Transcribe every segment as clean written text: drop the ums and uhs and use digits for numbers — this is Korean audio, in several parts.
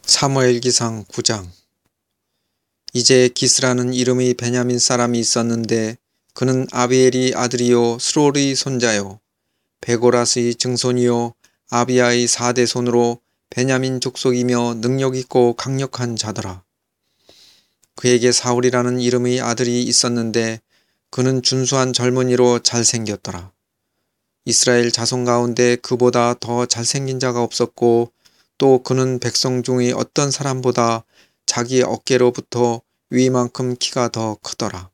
사무엘기상 9장. 이제 기스라는 이름의 베냐민 사람이 있었는데 그는 아비엘의 아들이요 스롤의 손자요 베고라스의 증손이요 아비야의 4대 손으로 베냐민 족속이며 능력있고 강력한 자더라. 그에게 사울이라는 이름의 아들이 있었는데 그는 준수한 젊은이로 잘생겼더라. 이스라엘 자손 가운데 그보다 더 잘생긴 자가 없었고 또 그는 백성 중의 어떤 사람보다 자기 어깨로부터 위만큼 키가 더 크더라.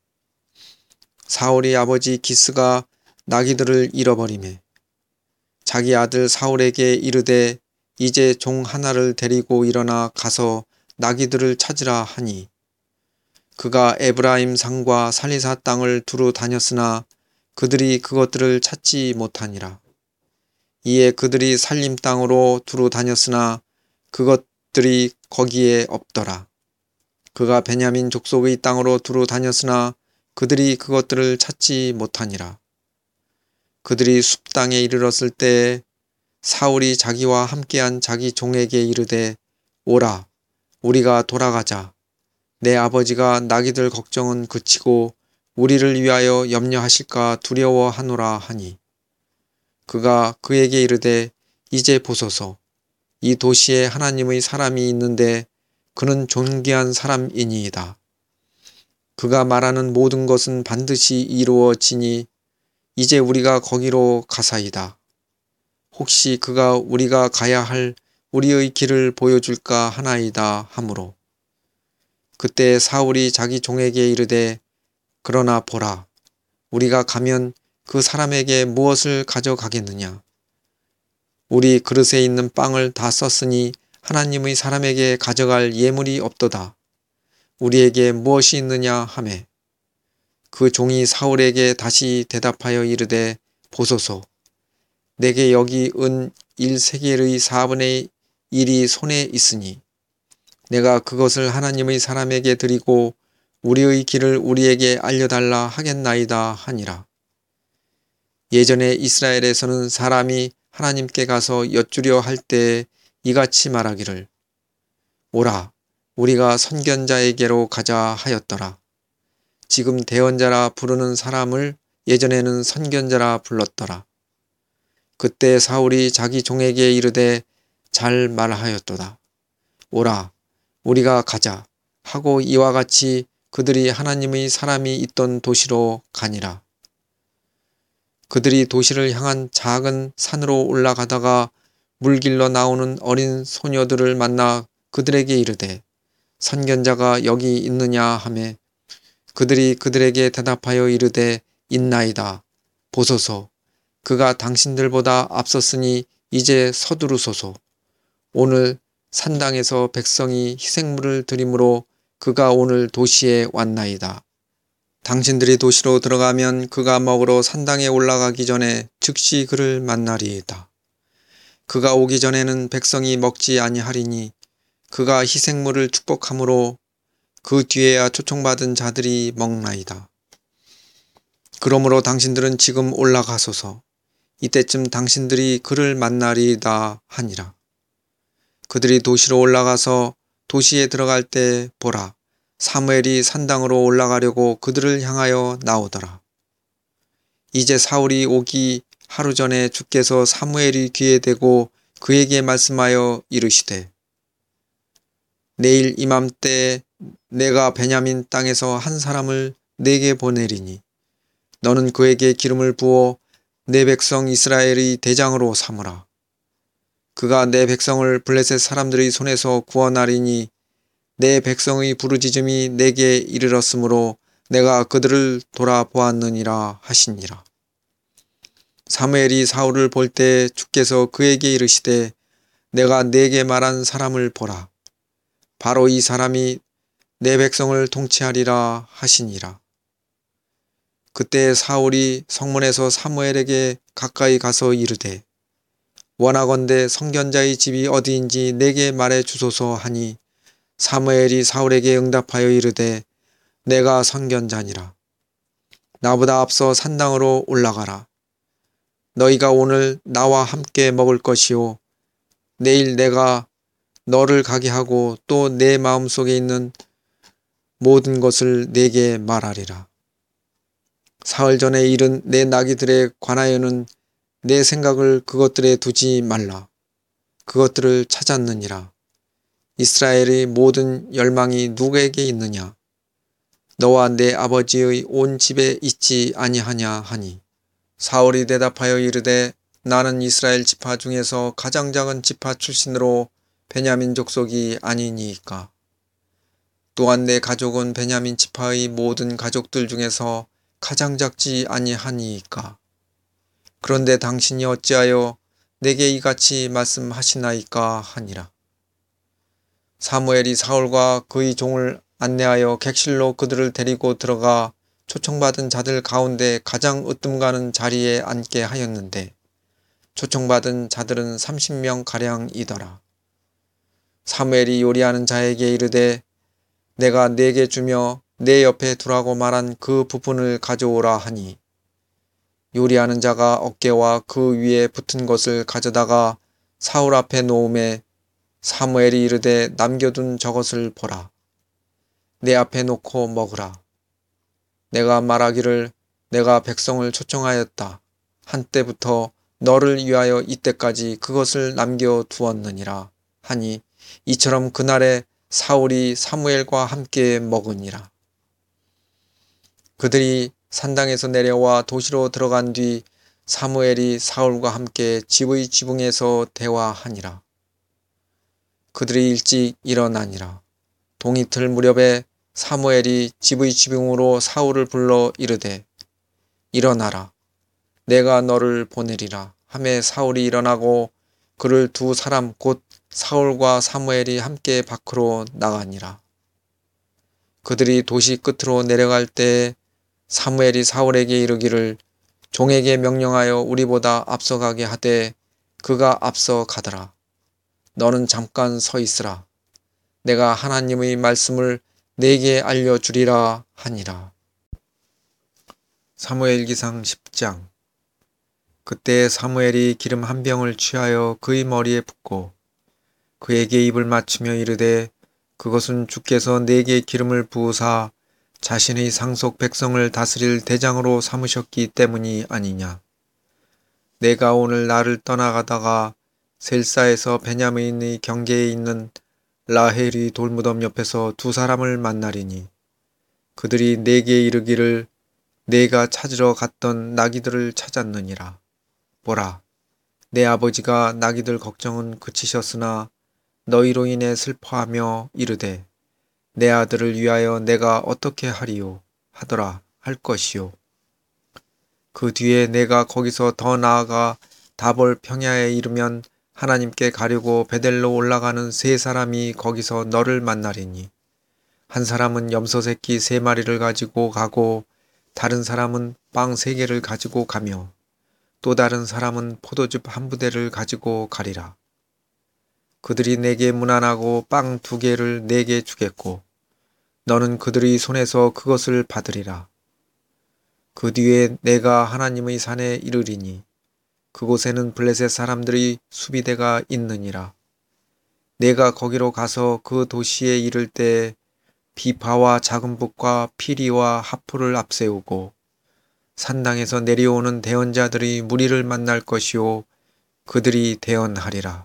사울의 아버지 기스가 나귀들을 잃어버리매 자기 아들 사울에게 이르되 이제 종 하나를 데리고 일어나 가서 나귀들을 찾으라 하니 그가 에브라임 산과 살리사 땅을 두루 다녔으나 그들이 그것들을 찾지 못하니라. 이에 그들이 살림 땅으로 두루 다녔으나 그것들이 거기에 없더라. 그가 베냐민 족속의 땅으로 두루 다녔으나 그들이 그것들을 찾지 못하니라. 그들이 숲 땅에 이르렀을 때에 사울이 자기와 함께한 자기 종에게 이르되 오라 우리가 돌아가자. 내 아버지가 나귀들 걱정은 그치고 우리를 위하여 염려하실까 두려워하노라 하니 그가 그에게 이르되 이제 보소서 이 도시에 하나님의 사람이 있는데 그는 존귀한 사람이니이다. 그가 말하는 모든 것은 반드시 이루어지니 이제 우리가 거기로 가사이다. 혹시 그가 우리가 가야 할 우리의 길을 보여줄까 하나이다 하므로 그때 사울이 자기 종에게 이르되 그러나 보라 우리가 가면 그 사람에게 무엇을 가져가겠느냐. 우리 그릇에 있는 빵을 다 썼으니 하나님의 사람에게 가져갈 예물이 없도다. 우리에게 무엇이 있느냐 하매 그 종이 사울에게 다시 대답하여 이르되 보소서 내게 여기 은 1세겔의 4분의 1이 손에 있으니 내가 그것을 하나님의 사람에게 드리고 우리의 길을 우리에게 알려달라 하겠나이다 하니라. 예전에 이스라엘에서는 사람이 하나님께 가서 여쭈려 할 때에 이같이 말하기를 오라 우리가 선견자에게로 가자 하였더라. 지금 대언자라 부르는 사람을 예전에는 선견자라 불렀더라. 그때 사울이 자기 종에게 이르되 잘 말하였도다. 오라 우리가 가자 하고 이와 같이 그들이 하나님의 사람이 있던 도시로 가니라. 그들이 도시를 향한 작은 산으로 올라가다가 물길로 나오는 어린 소녀들을 만나 그들에게 이르되 선견자가 여기 있느냐 하매 그들이 그들에게 대답하여 이르되 있나이다. 보소서 그가 당신들보다 앞섰으니 이제 서두르소서. 오늘 산당에서 백성이 희생물을 드림으로 그가 오늘 도시에 왔나이다. 당신들이 도시로 들어가면 그가 먹으러 산당에 올라가기 전에 즉시 그를 만나리이다. 그가 오기 전에는 백성이 먹지 아니하리니 그가 희생물을 축복함으로 그 뒤에야 초청받은 자들이 먹나이다. 그러므로 당신들은 지금 올라가소서. 이때쯤 당신들이 그를 만나리이다 하니라. 그들이 도시로 올라가서 도시에 들어갈 때 보라 사무엘이 산당으로 올라가려고 그들을 향하여 나오더라. 이제 사울이 오기 하루 전에 주께서 사무엘이 귀에 대고 그에게 말씀하여 이르시되 내일 이맘때에 내가 베냐민 땅에서 한 사람을 내게 보내리니 너는 그에게 기름을 부어 내 백성 이스라엘의 대장으로 삼으라. 그가 내 백성을 블레셋 사람들의 손에서 구원하리니 내 백성의 부르짖음이 내게 이르렀으므로 내가 그들을 돌아보았느니라 하시니라. 사무엘이 사울을 볼 때 주께서 그에게 이르시되 내가 네게 말한 사람을 보라. 바로 이 사람이 내 백성을 통치하리라 하시니라. 그때 사울이 성문에서 사무엘에게 가까이 가서 이르되 원하건대 선견자의 집이 어디인지 내게 말해 주소서 하니 사무엘이 사울에게 응답하여 이르되 내가 선견자니라. 나보다 앞서 산당으로 올라가라. 너희가 오늘 나와 함께 먹을 것이요 내일 내가 너를 가게 하고 또 내 마음속에 있는 모든 것을 내게 말하리라. 사흘 전에 이른 내 나귀들에 관하여는 내 생각을 그것들에 두지 말라. 그것들을 찾았느니라. 이스라엘의 모든 열망이 누구에게 있느냐? 너와 내 아버지의 온 집에 있지 아니하냐 하니, 사울이 대답하여 이르되 나는 이스라엘 지파 중에서 가장 작은 지파 출신으로 베냐민 족속이 아니니이까. 또한 내 가족은 베냐민 지파의 모든 가족들 중에서 가장 작지 아니하니이까. 그런데 당신이 어찌하여 내게 이같이 말씀하시나이까 하니라. 사무엘이 사울과 그의 종을 안내하여 객실로 그들을 데리고 들어가 초청받은 자들 가운데 가장 으뜸 가는 자리에 앉게 하였는데 초청받은 자들은 30명 가량이더라. 사무엘이 요리하는 자에게 이르되 내가 네게 주며 내 옆에 두라고 말한 그 부분을 가져오라 하니, 요리하는 자가 어깨와 그 위에 붙은 것을 가져다가 사울 앞에 놓음에 사무엘이 이르되 남겨둔 저것을 보라. 내 앞에 놓고 먹으라. 내가 말하기를 내가 백성을 초청하였다 한때부터 너를 위하여 이때까지 그것을 남겨두었느니라 하니, 이처럼 그날에 사울이 사무엘과 함께 먹으니라. 그들이 산당에서 내려와 도시로 들어간 뒤 사무엘이 사울과 함께 집의 지붕에서 대화하니라. 그들이 일찍 일어나니라. 동이틀 무렵에 사무엘이 집의 지붕으로 사울을 불러 이르되 일어나라. 내가 너를 보내리라 하매 사울이 일어나고 그를 두 사람 곧 사울과 사무엘이 함께 밖으로 나가니라. 그들이 도시 끝으로 내려갈 때에 사무엘이 사울에게 이르기를 종에게 명령하여 우리보다 앞서가게 하되 그가 앞서 가더라. 너는 잠깐 서 있으라. 내가 하나님의 말씀을 네게 알려주리라 하니라. 사무엘기상 10장. 그때 사무엘이 기름 한 병을 취하여 그의 머리에 붓고 그에게 입을 맞추며 이르되 그것은 주께서 내게 기름을 부으사 자신의 상속 백성을 다스릴 대장으로 삼으셨기 때문이 아니냐. 내가 오늘 나를 떠나가다가 셀사에서 베냐민의 경계에 있는 라헬의 돌무덤 옆에서 두 사람을 만나리니 그들이 내게 이르기를 내가 찾으러 갔던 나귀들을 찾았느니라. 보라, 내 아버지가 나귀들 걱정은 그치셨으나 너희로 인해 슬퍼하며 이르되 내 아들을 위하여 내가 어떻게 하리요 하더라 할 것이요. 그 뒤에 내가 거기서 더 나아가 다볼 평야에 이르면 하나님께 가려고 베델로 올라가는 세 사람이 거기서 너를 만나리니 한 사람은 염소 새끼 3마리를 가지고 가고 다른 사람은 빵 3개를 가지고 가며 또 다른 사람은 포도즙 1부대를 가지고 가리라. 그들이 내게 문안하고 빵 2개를 내게 주겠고 너는 그들의 손에서 그것을 받으리라. 그 뒤에 내가 하나님의 산에 이르리니 그곳에는 블레셋 사람들의 수비대가 있느니라. 내가 거기로 가서 그 도시에 이를 때에 비파와 작은 북과 피리와 하프를 앞세우고 산당에서 내려오는 대언자들이 무리를 만날 것이요 그들이 대언하리라.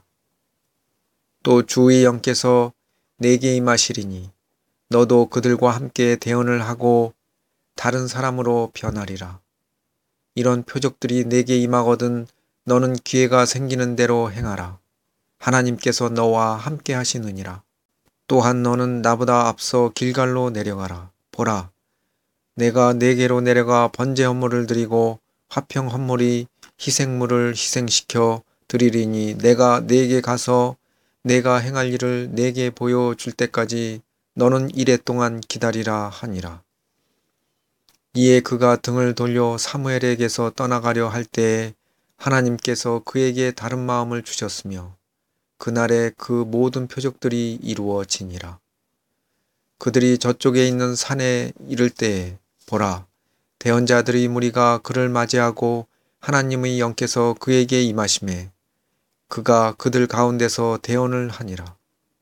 또 주의 영께서 내게 임하시리니 너도 그들과 함께 대언을 하고 다른 사람으로 변하리라. 이런 표적들이 내게 임하거든 너는 기회가 생기는 대로 행하라. 하나님께서 너와 함께 하시느니라. 또한 너는 나보다 앞서 길갈로 내려가라. 보라, 내가 네게로 내려가 번제 헌물을 드리고 화평 헌물이 희생물을 희생시켜 드리리니 내가 네게 가서 내가 행할 일을 네게 보여줄 때까지 너는 이레 동안 기다리라 하니라. 이에 그가 등을 돌려 사무엘에게서 떠나가려 할 때에 하나님께서 그에게 다른 마음을 주셨으며 그날에 그 모든 표적들이 이루어지니라. 그들이 저쪽에 있는 산에 이를 때에 보라, 대언자들의 무리가 그를 맞이하고 하나님의 영께서 그에게 임하심에 그가 그들 가운데서 대언을 하니라.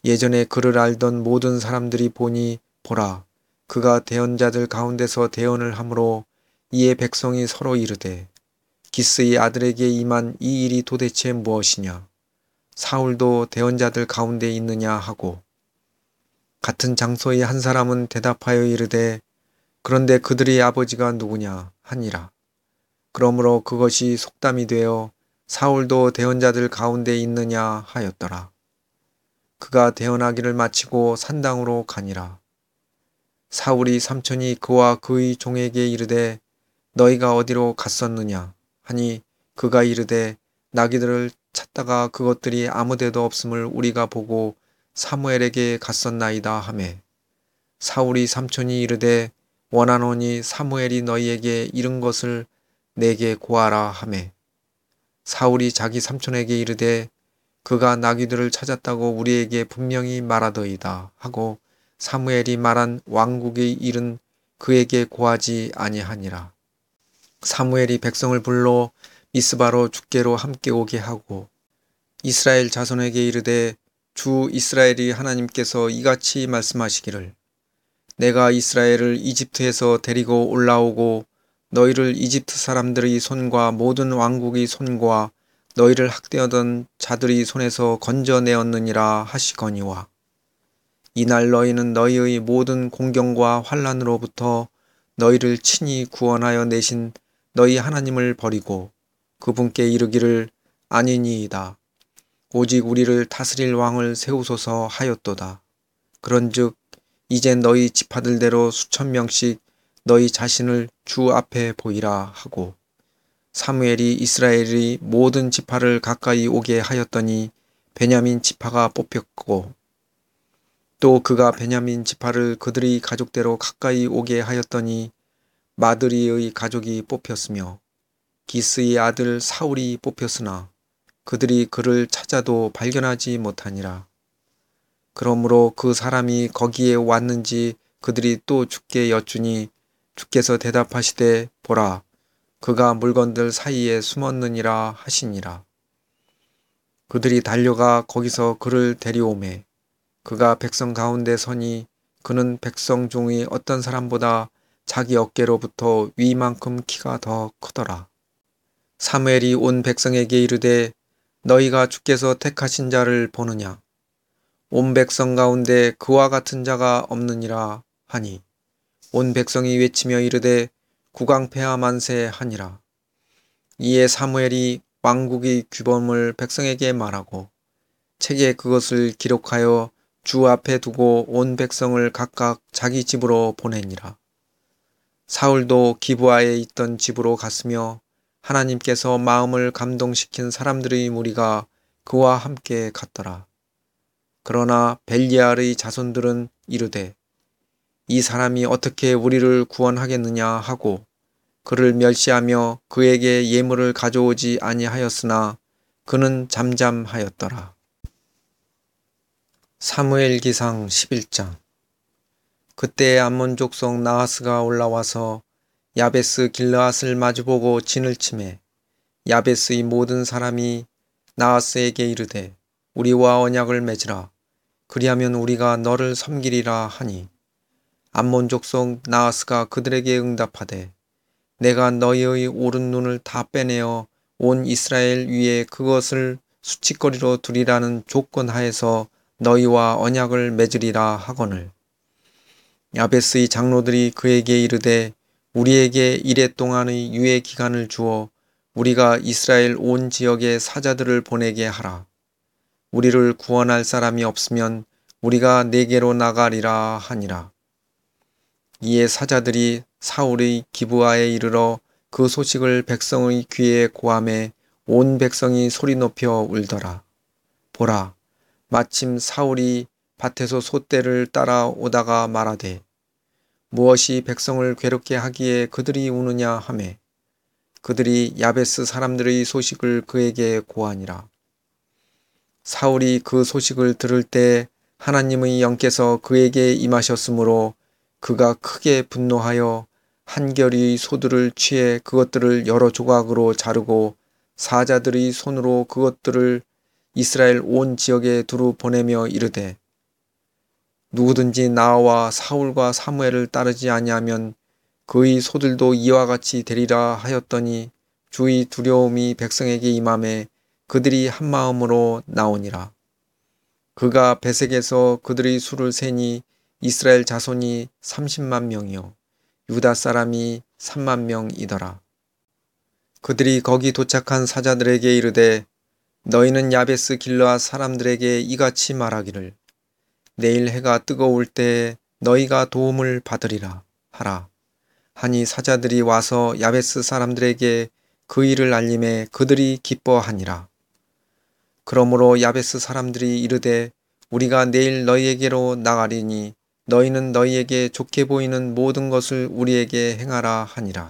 예전에 그를 알던 모든 사람들이 보니 보라, 그가 대언자들 가운데서 대언을 하므로 이에 백성이 서로 이르되 기스의 아들에게 임한 이 일이 도대체 무엇이냐? 사울도 대언자들 가운데 있느냐 하고, 같은 장소의 한 사람은 대답하여 이르되 그런데 그들의 아버지가 누구냐 하니라. 그러므로 그것이 속담이 되어 사울도 대언자들 가운데 있느냐 하였더라. 그가 대언하기를 마치고 산당으로 가니라. 사울이 삼촌이 그와 그의 종에게 이르되 너희가 어디로 갔었느냐 하니 그가 이르되 나귀들을 찾다가 그것들이 아무데도 없음을 우리가 보고 사무엘에게 갔었나이다 하매, 사울이 삼촌이 이르되 원하노니 사무엘이 너희에게 이른 것을 내게 고하라 하매, 사울이 자기 삼촌에게 이르되 그가 나귀들을 찾았다고 우리에게 분명히 말하더이다 하고 사무엘이 말한 왕국의 일은 그에게 고하지 아니하니라. 사무엘이 백성을 불러 미스바로 죽게로 함께 오게 하고 이스라엘 자손에게 이르되 주 이스라엘이 하나님께서 이같이 말씀하시기를 내가 이스라엘을 이집트에서 데리고 올라오고 너희를 이집트 사람들의 손과 모든 왕국의 손과 너희를 학대하던 자들의 손에서 건져내었느니라 하시거니와 이날 너희는 너희의 모든 공경과 환난으로부터 너희를 친히 구원하여 내신 너희 하나님을 버리고 그분께 이르기를 아니니이다. 오직 우리를 다스릴 왕을 세우소서 하였도다. 그런즉 이제 너희 지파들대로 수천 명씩 너희 자신을 주 앞에 보이라 하고 사무엘이 이스라엘의 모든 지파를 가까이 오게 하였더니 베냐민 지파가 뽑혔고 또 그가 베냐민 지파를 그들의 가족대로 가까이 오게 하였더니 마드리의 가족이 뽑혔으며 기스의 아들 사울이 뽑혔으나 그들이 그를 찾아도 발견하지 못하니라. 그러므로 그 사람이 거기에 왔는지 그들이 또 주께 여쭈니 주께서 대답하시되 보라 그가 물건들 사이에 숨었느니라 하시니라. 그들이 달려가 거기서 그를 데려오매 그가 백성 가운데 서니 그는 백성 중의 어떤 사람보다 자기 어깨로부터 위만큼 키가 더 크더라. 사무엘이 온 백성에게 이르되 너희가 주께서 택하신 자를 보느냐? 온 백성 가운데 그와 같은 자가 없느니라 하니 온 백성이 외치며 이르되 국왕폐하 만세 하니라. 이에 사무엘이 왕국의 규범을 백성에게 말하고 책에 그것을 기록하여 주 앞에 두고 온 백성을 각각 자기 집으로 보내니라. 사울도 기브아에 있던 집으로 갔으며 하나님께서 마음을 감동시킨 사람들의 무리가 그와 함께 갔더라. 그러나 벨리알의 자손들은 이르되 이 사람이 어떻게 우리를 구원하겠느냐 하고 그를 멸시하며 그에게 예물을 가져오지 아니하였으나 그는 잠잠하였더라. 사무엘기상 11장. 그때 암몬 족속 나하스가 올라와서 야베스 길르앗을 마주보고 진을 치매 야베스의 모든 사람이 나하스에게 이르되 우리와 언약을 맺으라. 그리하면 우리가 너를 섬기리라 하니 암몬 족속 나하스가 그들에게 응답하되 내가 너희의 오른 눈을 다 빼내어 온 이스라엘 위에 그것을 수치거리로 두리라는 조건 하에서 너희와 언약을 맺으리라 하거늘 야베스의 장로들이 그에게 이르되 우리에게 이레 동안의 유예 기간을 주어 우리가 이스라엘 온 지역에 사자들을 보내게 하라. 우리를 구원할 사람이 없으면 우리가 네게로 나가리라 하니라. 이에 사자들이 사울의 기브아에 이르러 그 소식을 백성의 귀에 고하매 온 백성이 소리 높여 울더라. 보라, 마침 사울이 밭에서 소떼를 따라 오다가 말하되 무엇이 백성을 괴롭게 하기에 그들이 우느냐 하매 그들이 야베스 사람들의 소식을 그에게 고하니라. 사울이 그 소식을 들을 때 하나님의 영께서 그에게 임하셨으므로 그가 크게 분노하여 한 겨리의 소들을 취해 그것들을 여러 조각으로 자르고 사자들의 손으로 그것들을 이스라엘 온 지역에 두루 보내며 이르되 누구든지 나와 사울과 사무엘을 따르지 아니하면 그의 소들도 이와 같이 되리라 하였더니 주의 두려움이 백성에게 임함에 그들이 한 마음으로 나오니라. 그가 베색에서 그들의 수를 세니 이스라엘 자손이 30만 명이요 유다 사람이 3만 명이더라. 그들이 거기 도착한 사자들에게 이르되 너희는 야베스 길르앗 사람들에게 이같이 말하기를 내일 해가 뜨거울 때에 너희가 도움을 받으리라 하라. 하니 사자들이 와서 야베스 사람들에게 그 일을 알림해 그들이 기뻐하니라. 그러므로 야베스 사람들이 이르되 우리가 내일 너희에게로 나가리니 너희는 너희에게 좋게 보이는 모든 것을 우리에게 행하라 하니라.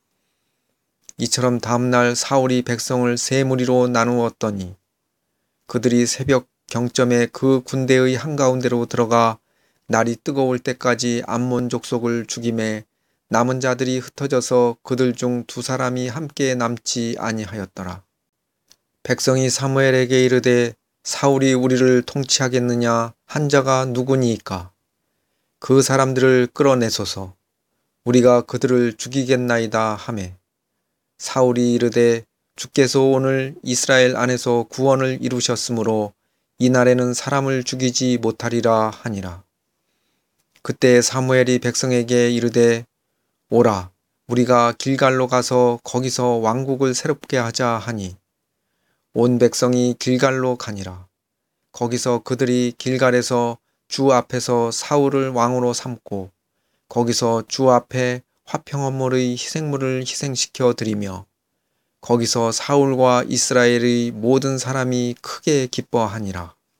이처럼 다음날 사울이 백성을 세 무리로 나누었더니 그들이 새벽 경점에 그 군대의 한가운데로 들어가 날이 뜨거울 때까지 암몬 족속을 죽임에 남은 자들이 흩어져서 그들 중 2사람이 함께 남지 아니하였더라. 백성이 사무엘에게 이르되 사울이 우리를 통치하겠느냐 한 자가 누구니이까? 그 사람들을 끌어내소서. 우리가 그들을 죽이겠나이다 하매 사울이 이르되 주께서 오늘 이스라엘 안에서 구원을 이루셨으므로 이날에는 사람을 죽이지 못하리라 하니라. 그때 사무엘이 백성에게 이르되 오라 우리가 길갈로 가서 거기서 왕국을 새롭게 하자 하니 온 백성이 길갈로 가니라. 거기서 그들이 길갈에서 주 앞에서 사울을 왕으로 삼고 거기서 주 앞에 화평헌물의 희생물을 희생시켜 드리며 거기서 사울과 이스라엘의 모든 사람이 크게 기뻐하니라.